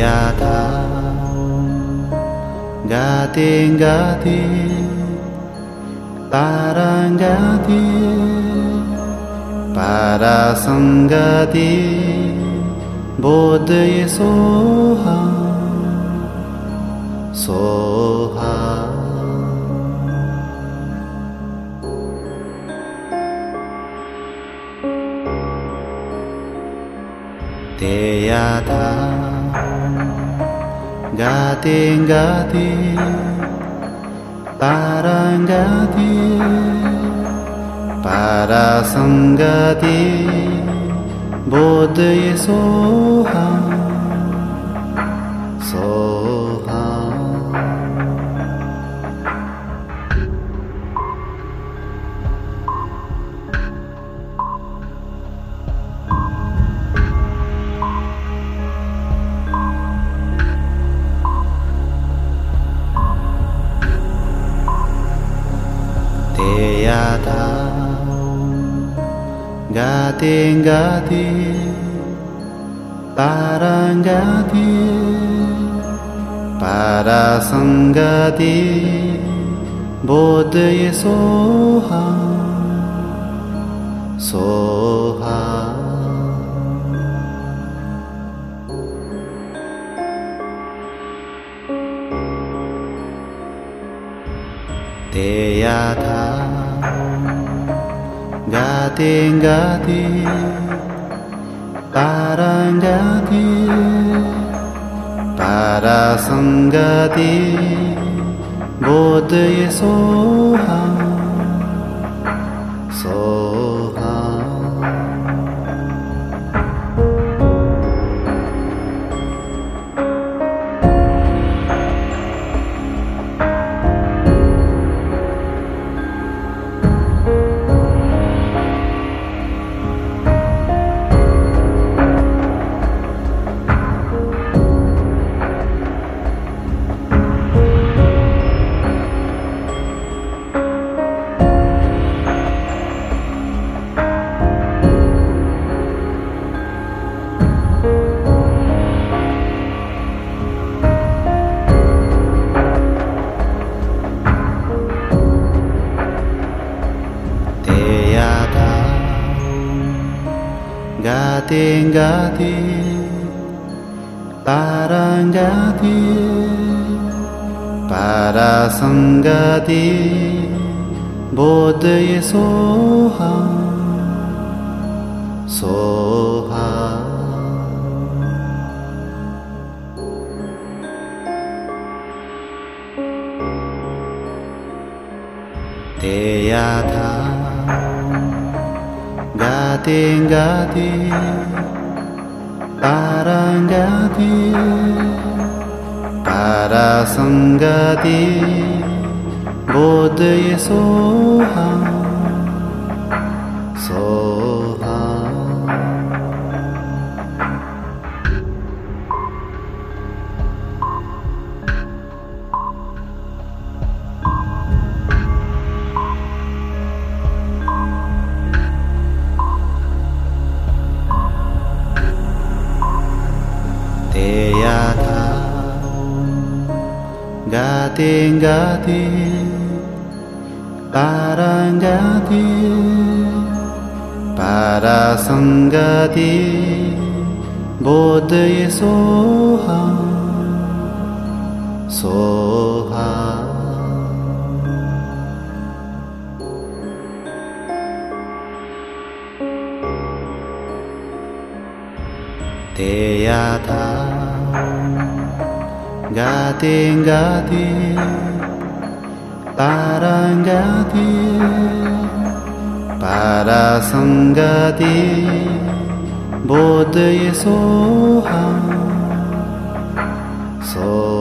Deyata Gati Gati Parangati Parasangati Bodhi Soha Soha Deyata Gati Gati Parangati Parasangati Bodhi Soha Soha Deyata Gati Gati Parangati Parasangati Bodhi Soha Soha Deyata Gati Gati Parangati Parasangati Bodhi Soha Soha Gati Gati Parangati Parasangati Bodhi Soha Soha Deyata Gati Gati Parangati Parasangati Bodhi Soha Soha Deyata Gati Gati Parangati Parasangati Bodhi Soha Soha Deyata Gati Gati Parangati Parasangati Bodhi Soha Soha